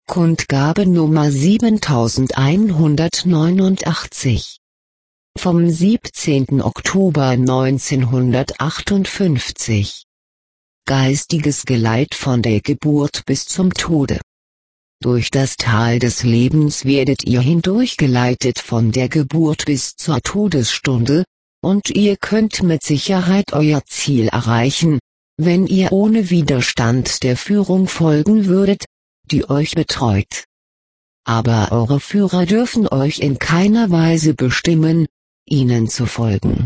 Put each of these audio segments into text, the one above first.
Kundgabe Nummer 7189 vom 17. Oktober 1958. Geistiges Geleit von der Geburt bis zum Tode. Durch das Tal des Lebens werdet ihr hindurchgeleitet von der Geburt bis zur Todesstunde, und ihr könnt mit Sicherheit euer Ziel erreichen, wenn ihr ohne Widerstand der Führung folgen würdet, die euch betreut. Aber eure Führer dürfen euch in keiner Weise bestimmen, ihnen zu folgen.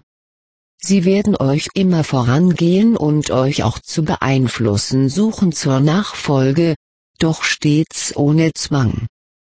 Sie werden euch immer vorangehen und euch auch zu beeinflussen suchen zur Nachfolge, doch stets ohne Zwang.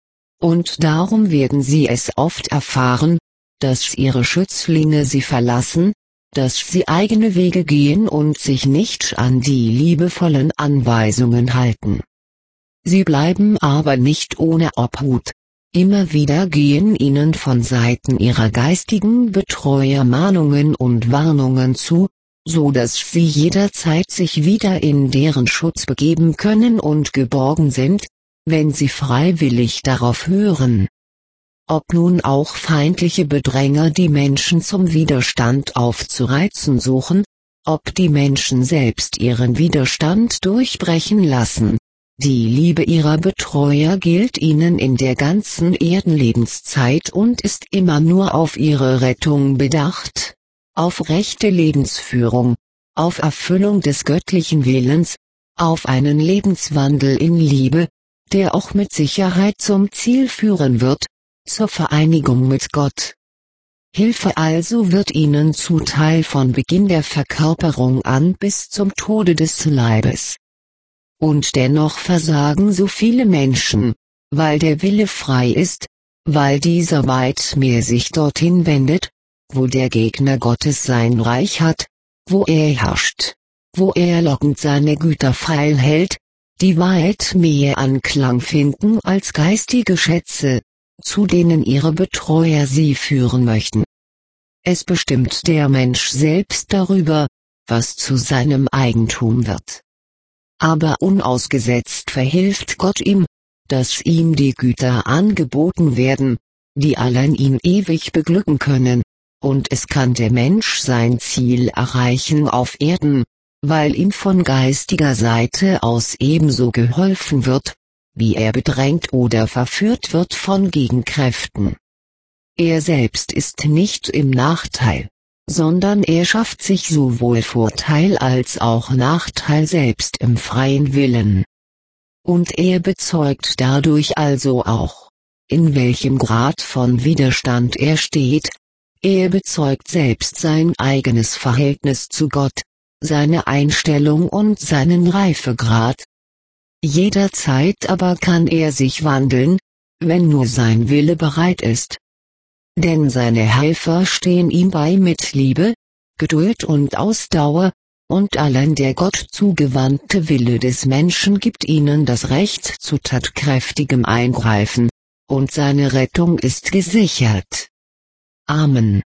Und darum werden sie es oft erfahren, dass ihre Schützlinge sie verlassen, dass sie eigene Wege gehen und sich nicht an die liebevollen Anweisungen halten. Sie bleiben aber nicht ohne Obhut. Immer wieder gehen ihnen von Seiten ihrer geistigen Betreuer Mahnungen und Warnungen zu, so dass sie jederzeit sich wieder in deren Schutz begeben können und geborgen sind, wenn sie freiwillig darauf hören. Ob nun auch feindliche Bedränger die Menschen zum Widerstand aufzureizen suchen, ob die Menschen selbst ihren Widerstand durchbrechen lassen. Die Liebe ihrer Betreuer gilt ihnen in der ganzen Erdenlebenszeit und ist immer nur auf ihre Rettung bedacht, auf rechte Lebensführung, auf Erfüllung des göttlichen Willens, auf einen Lebenswandel in Liebe, der auch mit Sicherheit zum Ziel führen wird, zur Vereinigung mit Gott. Hilfe also wird ihnen zuteil von Beginn der Verkörperung an bis zum Tode des Leibes. Und dennoch versagen so viele Menschen, weil der Wille frei ist, weil dieser weit mehr sich dorthin wendet, wo der Gegner Gottes sein Reich hat, wo er herrscht, wo er lockend seine Güter feilhält, die weit mehr Anklang finden als geistige Schätze, zu denen ihre Betreuer sie führen möchten. Es bestimmt der Mensch selbst darüber, was zu seinem Eigentum wird. Aber unausgesetzt verhilft Gott ihm, dass ihm die Güter angeboten werden, die allein ihn ewig beglücken können, und es kann der Mensch sein Ziel erreichen auf Erden, weil ihm von geistiger Seite aus ebenso geholfen wird, wie er bedrängt oder verführt wird von Gegenkräften. Er selbst ist nicht im Nachteil, sondern er schafft sich sowohl Vorteil als auch Nachteil selbst im freien Willen. Und er bezeugt dadurch also auch, in welchem Grad von Widerstand er steht. Er bezeugt selbst sein eigenes Verhältnis zu Gott, seine Einstellung und seinen Reifegrad. Jederzeit aber kann er sich wandeln, wenn nur sein Wille bereit ist. Denn seine Helfer stehen ihm bei mit Liebe, Geduld und Ausdauer, und allein der Gott zugewandte Wille des Menschen gibt ihnen das Recht zu tatkräftigem Eingreifen, und seine Rettung ist gesichert. Amen.